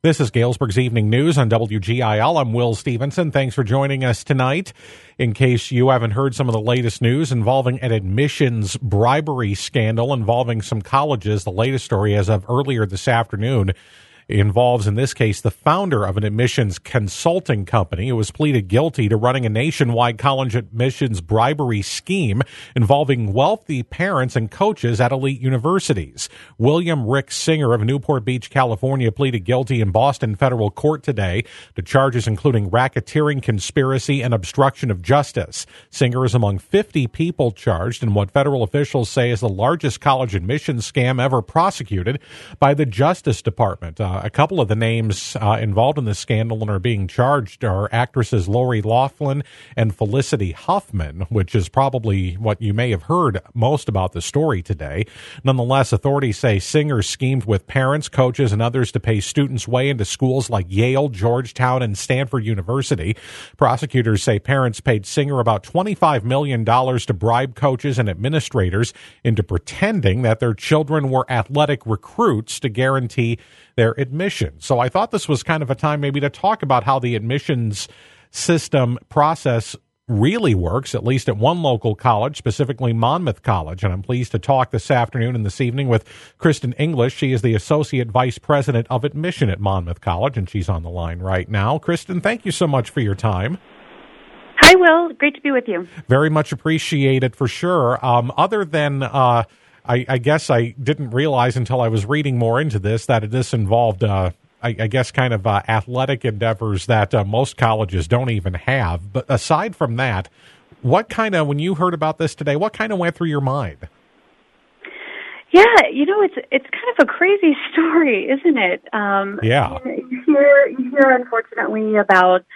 This is Galesburg's Evening News on WGIL. I'm Will Stevenson. Thanks for joining us tonight. In case you haven't heard some of the latest news involving an admissions bribery scandal involving some colleges, the latest story as of earlier this afternoon involves, in this case, the founder of an admissions consulting company who was pleaded guilty to running a nationwide college admissions bribery scheme involving wealthy parents and coaches at elite universities. William Rick Singer of Newport Beach, California, pleaded guilty in Boston federal court today to charges including racketeering, conspiracy, and obstruction of justice. Singer is among 50 people charged in what federal officials say is the largest college admissions scam ever prosecuted by the Justice Department. A couple of the names involved in this scandal and are being charged are actresses Lori Loughlin and Felicity Huffman, which is probably what you may have heard most about the story today. Nonetheless, authorities say Singer schemed with parents, coaches, and others to pay students' way into schools like Yale, Georgetown, and Stanford University. Prosecutors say parents paid Singer about $25 million to bribe coaches and administrators into pretending that their children were athletic recruits to guarantee their admission. So I thought this was kind of a time maybe to talk about how the admissions system process really works, at least at one local college, specifically Monmouth College. And I'm pleased to talk this afternoon and this evening with Kristen English. She is the Associate Vice President of Admission at Monmouth College, and she's on the line right now. Kristen, thank you so much for your time. Hi, Will. Great to be with you. Very much appreciated for sure. Other than I guess I didn't realize until I was reading more into this that this involved, I guess, kind of athletic endeavors that most colleges don't even have. But aside from that, when you heard about this today, what kind of went through your mind? Yeah, it's kind of a crazy story, isn't it? Yeah. You hear unfortunately about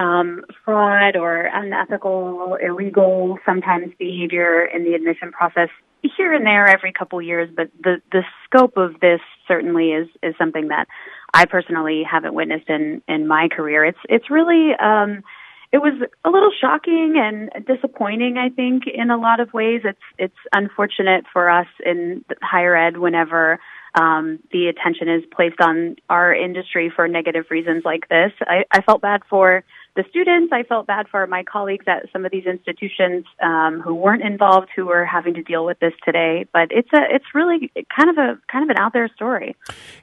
fraud or unethical, illegal, sometimes behavior in the admission process here and there every couple years, but the scope of this certainly is something that I personally haven't witnessed in my career. It's really it was a little shocking and disappointing, I think, in a lot of ways. It's unfortunate for us in higher ed whenever the attention is placed on our industry for negative reasons like this. I felt bad for the students. I felt bad for my colleagues at some of these institutions who weren't involved, who were having to deal with this today. But it's really kind of an out there story.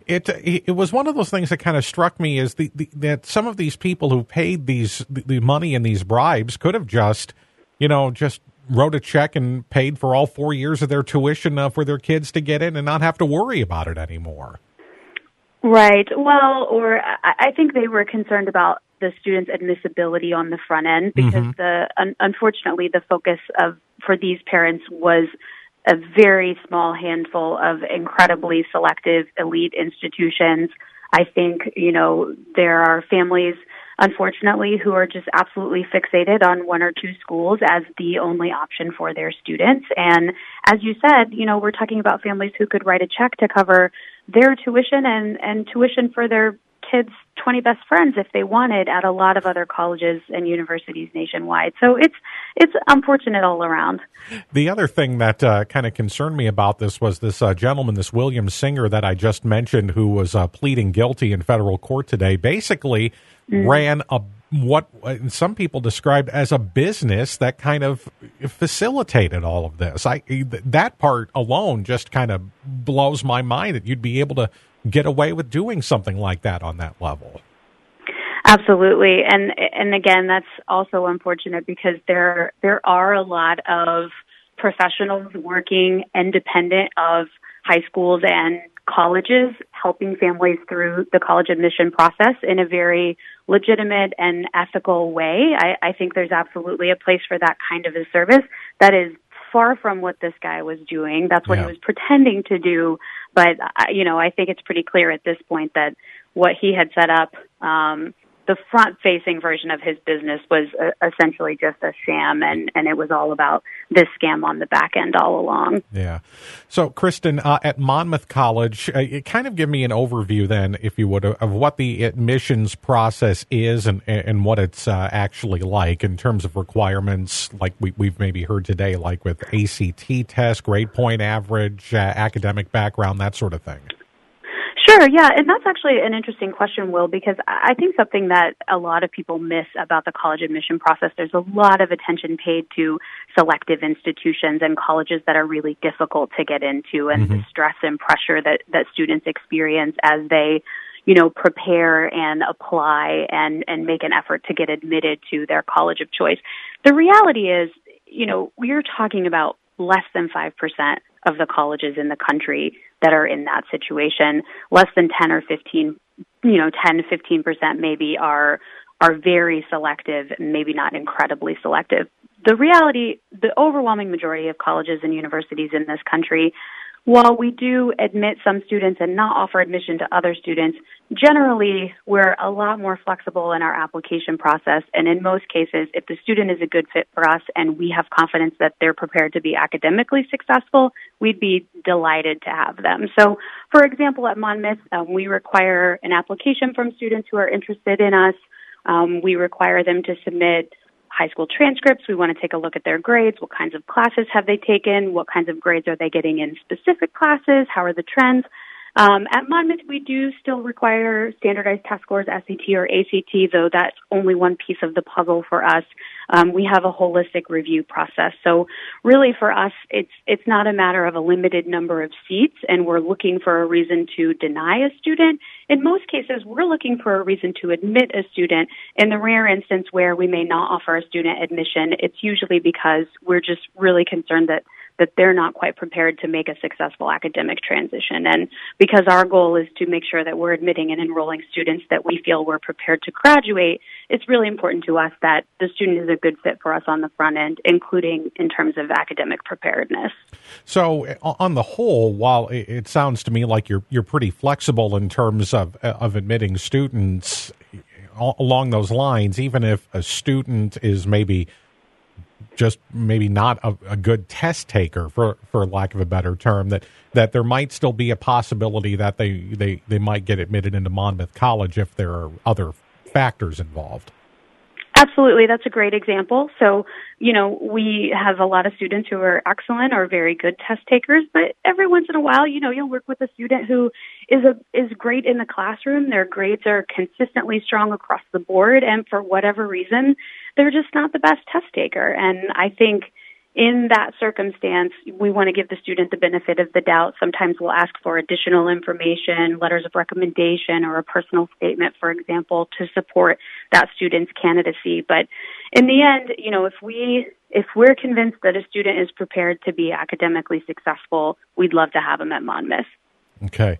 It was one of those things that kind of struck me is that some of these people who paid the money in these bribes could have just wrote a check and paid for all 4 years of their tuition for their kids to get in and not have to worry about it anymore. Right. Well, or I think they were concerned about the students' admissibility on the front end because unfortunately the focus for these parents was a very small handful of incredibly selective elite institutions. I think, there are families, unfortunately, who are just absolutely fixated on one or two schools as the only option for their students. And as you said, we're talking about families who could write a check to cover their tuition and tuition for their kids' 20 best friends if they wanted at a lot of other colleges and universities nationwide. So it's unfortunate all around. The other thing that kind of concerned me about this was this gentleman, this William Singer that I just mentioned, who was pleading guilty in federal court today, basically ran what some people described as a business that kind of facilitated all of this. That part alone just kind of blows my mind that you'd be able to get away with doing something like that on that level. Absolutely. And again, that's also unfortunate because there are a lot of professionals working independent of high schools and colleges, helping families through the college admission process in a very legitimate and ethical way. I think there's absolutely a place for that kind of a service. That is far from what this guy was doing. That's what he was pretending to do. But, I think it's pretty clear at this point that what he had set up, the front-facing version of his business was essentially just a sham, and it was all about this scam on the back end all along. Yeah. So, Kristen, at Monmouth College, kind of give me an overview then, if you would, of what the admissions process is and what it's actually like in terms of requirements, like we've maybe heard today, like with ACT test, grade point average, academic background, that sort of thing. Sure, yeah, and that's actually an interesting question, Will, because I think something that a lot of people miss about the college admission process, there's a lot of attention paid to selective institutions and colleges that are really difficult to get into, and the stress and pressure that students experience as they, prepare and apply and make an effort to get admitted to their college of choice. The reality is, we're talking about less than 5% of the colleges in the country that are in that situation. Less than 10 or 15, 10 to 15% maybe are very selective, maybe not incredibly selective. The reality, the overwhelming majority of colleges and universities in this country, while we do admit some students and not offer admission to other students, generally we're a lot more flexible in our application process. And in most cases, if the student is a good fit for us and we have confidence that they're prepared to be academically successful, we'd be delighted to have them. So, for example, at Monmouth, we require an application from students who are interested in us. We require them to submit high school transcripts. We want to take a look at their grades. What kinds of classes have they taken? What kinds of grades are they getting in specific classes? How are the trends? At Monmouth, we do still require standardized test scores, SAT or ACT, though that's only one piece of the puzzle for us. We have a holistic review process. So really for us, it's not a matter of a limited number of seats, and we're looking for a reason to deny a student. In most cases, we're looking for a reason to admit a student. In the rare instance where we may not offer a student admission, it's usually because we're just really concerned that they're not quite prepared to make a successful academic transition. And because our goal is to make sure that we're admitting and enrolling students that we feel we're prepared to graduate, it's really important to us that the student is a good fit for us on the front end, including in terms of academic preparedness. So on the whole, while it sounds to me like you're pretty flexible in terms of admitting students along those lines, even if a student is maybe not a good test taker, for lack of a better term, that there might still be a possibility that they might get admitted into Monmouth College if there are other factors involved. Absolutely. That's a great example. So, we have a lot of students who are excellent or very good test takers, but every once in a while, you'll work with a student who is great in the classroom. Their grades are consistently strong across the board, and for whatever reason, they're just not the best test taker. And I think in that circumstance, we want to give the student the benefit of the doubt. Sometimes we'll ask for additional information, letters of recommendation, or a personal statement, for example, to support that student's candidacy. But in the end, if we're convinced that a student is prepared to be academically successful, we'd love to have them at Monmouth. Okay.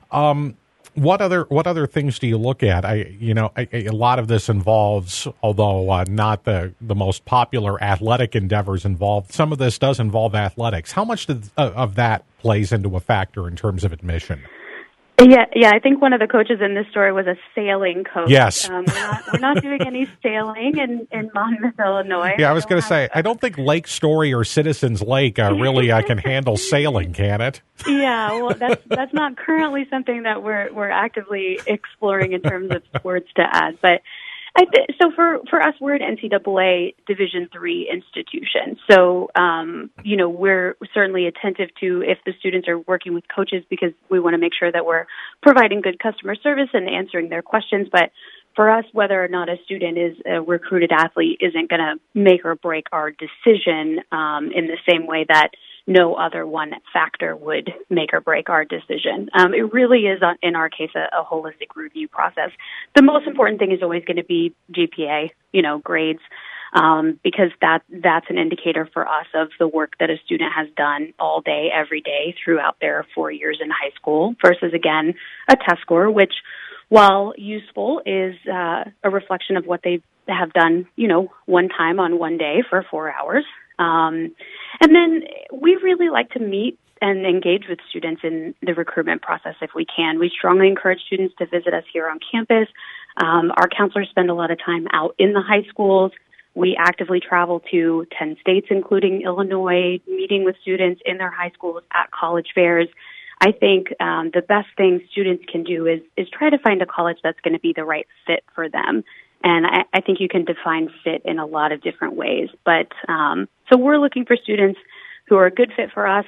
What other things do you look at? A lot of this involves, although not the most popular athletic endeavors involved, some of this does involve athletics. How much of that plays into a factor in terms of admission? Yeah. I think one of the coaches in this story was a sailing coach. Yes. We're not doing any sailing in Monmouth, Illinois. Yeah, I was going to say, I don't think Lake Story or Citizens Lake really can handle sailing, can it? Yeah, well, that's not currently something that we're actively exploring in terms of sports to add, but. So for us, we're an NCAA Division III institution. So, we're certainly attentive to if the students are working with coaches because we want to make sure that we're providing good customer service and answering their questions. But for us, whether or not a student is a recruited athlete isn't going to make or break our decision in the same way that no other one factor would make or break our decision. It really is, in our case, a holistic review process. The most important thing is always going to be GPA, grades, because that's an indicator for us of the work that a student has done all day, every day throughout their 4 years in high school versus, again, a test score, which, while useful, is a reflection of what they have done, one time on one day for 4 hours. And then we really like to meet and engage with students in the recruitment process if we can. We strongly encourage students to visit us here on campus. Our counselors spend a lot of time out in the high schools. We actively travel to 10 states, including Illinois, meeting with students in their high schools at college fairs. I think the best thing students can do is try to find a college that's going to be the right fit for them. And I think you can define fit in a lot of different ways. But so we're looking for students who are a good fit for us,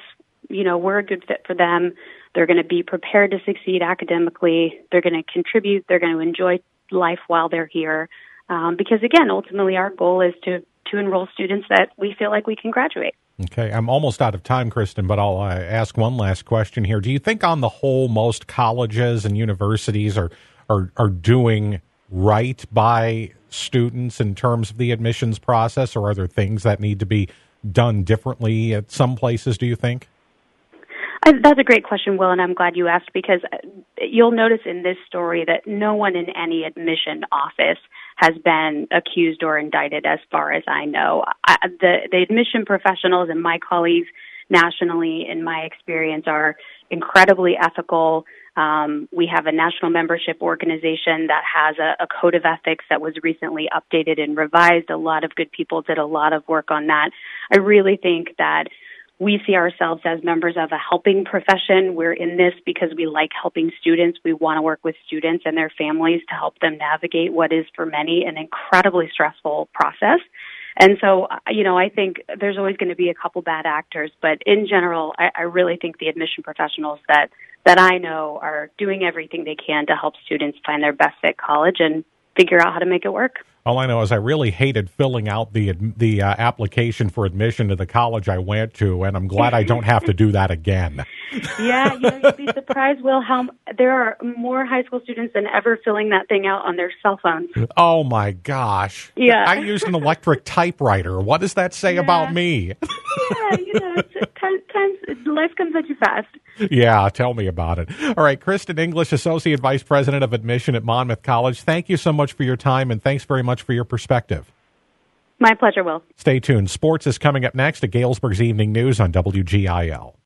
we're a good fit for them. They're going to be prepared to succeed academically. They're going to contribute. They're going to enjoy life while they're here. Because, again, ultimately our goal is to enroll students that we feel like we can graduate. Okay, I'm almost out of time, Kristen, but I'll ask one last question here. Do you think on the whole most colleges and universities are doing right by students in terms of the admissions process, or are there things that need to be done differently at some places, do you think? That's a great question, Will, and I'm glad you asked, because you'll notice in this story that no one in any admission office has been accused or indicted as far as I know. The admission professionals and my colleagues nationally, in my experience, are incredibly ethical. We have a national membership organization that has a code of ethics that was recently updated and revised. A lot of good people did a lot of work on that. I really think that we see ourselves as members of a helping profession. We're in this because we like helping students. We want to work with students and their families to help them navigate what is, for many, an incredibly stressful process. And so, I think there's always going to be a couple bad actors, but in general, I really think the admission professionals that I know are doing everything they can to help students find their best fit college and figure out how to make it work. All I know is I really hated filling out the application for admission to the college I went to, and I'm glad I don't have to do that again. Yeah, you'd be surprised, Will, how there are more high school students than ever filling that thing out on their cell phones. Oh, my gosh. Yeah. I used an electric typewriter. What does that say about me? Yeah, times life comes at you fast. Yeah, tell me about it. All right, Kristen English, Associate Vice President of Admission at Monmouth College. Thank you so much for your time, and thanks very much for your perspective. My pleasure, Will. Stay tuned. Sports is coming up next at Galesburg's Evening News on WGIL.